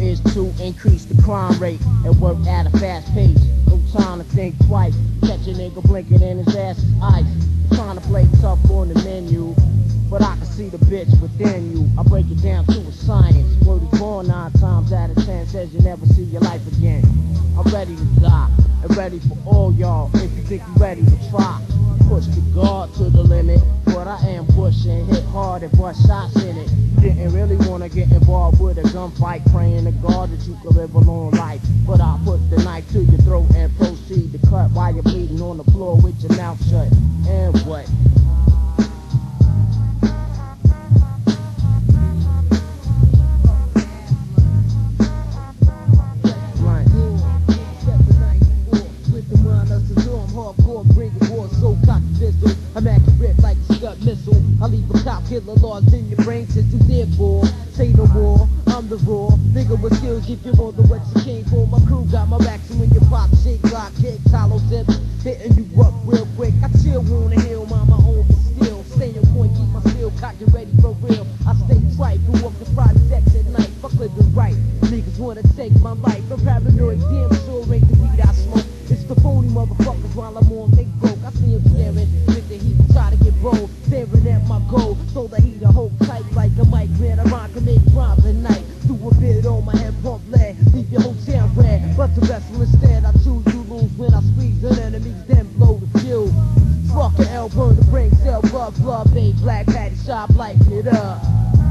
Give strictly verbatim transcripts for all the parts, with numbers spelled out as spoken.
is to increase the crime rate and work at a fast pace. No time to think twice. Catch a nigga blinking and his ass is ice. Trying to play tough on the menu, but I can see the bitch within you. I break it down to a science. Word is born nine times out of ten says you never see your life again. I'm ready to die and ready for all y'all. If you think you ready to try, push the guard to the limit. But I am pushing, hit hard and bust shots in it. Didn't really wanna get involved with a gunfight, praying to God that you could live a long life. But I put the knife to your throat and proceed to cut while you're bleeding on the floor with your mouth shut. And what? I'm accurate like a Scud missile. I leave a cop killer lost in your brain since you did for. Say no more, I'm the raw nigga with skills, give you more than what you came for. My crew got my back, so when you pop shit, lock, kick, hollow tips, hitting you up real quick. I chill on the hill, mind my own, but still stay on point, keep my steel cocked and ready for real. I stay tripe, who walk the projects at night, fuck living right. Niggas wanna take my life, I'm paranoid, damn sure ain't the weed I smoke. It's the phony motherfuckers while I'm on they broke. I see them staring with the heat, try to get bold, staring at my goal. So the heat, I hold tight like a mic, man. I rhyme can make rhymes at night. Do a bit on my head, pump lead, leave your whole town red. But the wrestle instead, I choose you lose when I squeeze an enemies, then blow the fuel. Fuck an L, burn the brain cell, blood, blood, babe, black patty shop, lighting it up.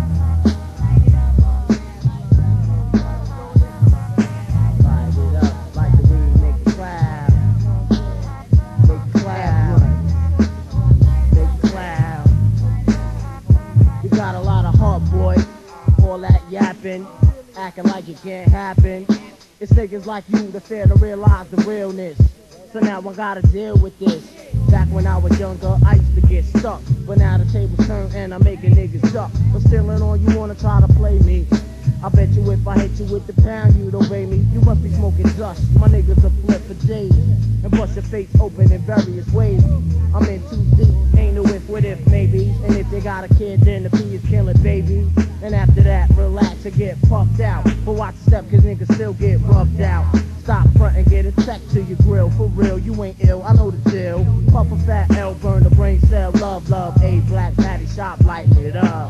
Yapping, acting like it can't happen. It's niggas like you that fail to realize the realness. So now I gotta deal with this. Back when I was younger, I used to get stuck. But now the tables turn and I'm making niggas duck. But still in on you wanna try to play me. I bet you if I hit you with the pound, you'd obey me. You must be smoking dust. My niggas will flip for days and bust your face open in various ways. I'm in too deep, ain't no if, what if, maybe. And if they got a kid, then the P is killing baby. And after that, relax and get puffed out. But watch the step, cause niggas still get rubbed out. Stop front and get a check to your grill. For real, you ain't ill, I know the deal. Puff a fat L, burn the brain cell. Love, love, a black patty shop, lighting it up.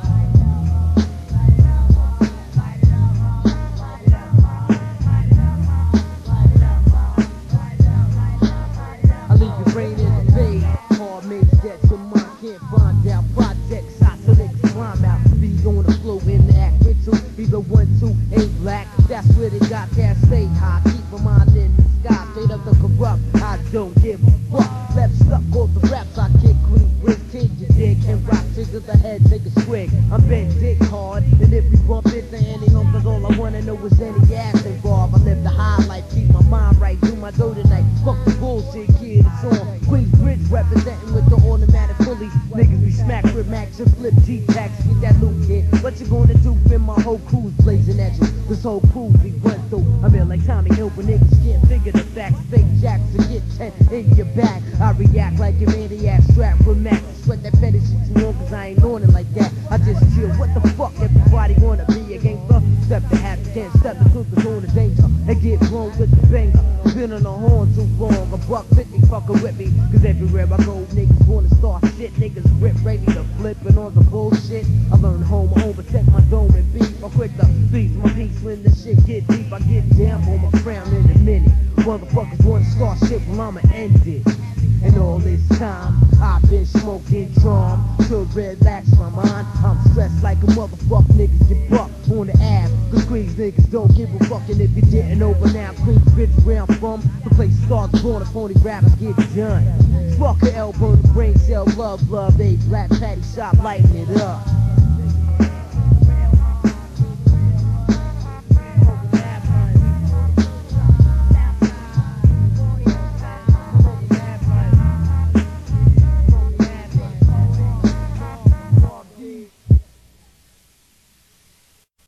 I leave your brain in the fade. Hard makes that your mind can't find out. Project shots so niggas climb out. These on the flow in the act with two. Either one, two, ain't black. That's where they got that stay high. Keep my mind in the sky. Straight up the corrupt. I don't give a fuck. Left stuck off the raps. I kick clean with change your dick and rock triggers ahead. Take a swig. I'm bent dick hard. And if we bump into any home, cause all I wanna know is any ass involved. I live the high life. Keep my mind right. Do my dough tonight. Fuck the bullshit, kid. It's on. Queensbridge representing with the automatic fully. Niggas be smacked with Max and flip G-Tax. Get that loot kid. What you gonna do when my whole crew's blazing at you? This whole crew be run through. I'm in like Tommy Hill when niggas can't figure the facts. Fake jacks to get ten in your back. I react like a maniac strapped with Max. Sweat that petty shit you on cause I ain't on it like that. I just chill. What the fuck? Everybody wanna be a gangster? Step to half, can't step the cook is on the danger. And get blown with the banger. Been on the horn too long. A buck fifty fucking with me. Cause everywhere I go, niggas wanna start shit. Niggas rip ready to flip and all the bullshit. I learned home, home, protect my dome and beat. I'm quick to beat my peace when the shit get deep. I get down on my crown in a minute. Motherfuckers wanna start shit, well I'ma end it. And all this time, I've been smoking drum to relax my mind. I'm stressed like a motherfucker, niggas get bucked on the app. Cause Queens niggas don't give a fuck. And if you didn't know by now, Queens bitch where I'm from, the place starts born and phony rappers get done. Fuck a elbow, the brain cell, love, love, a black patty shop, lighting it up.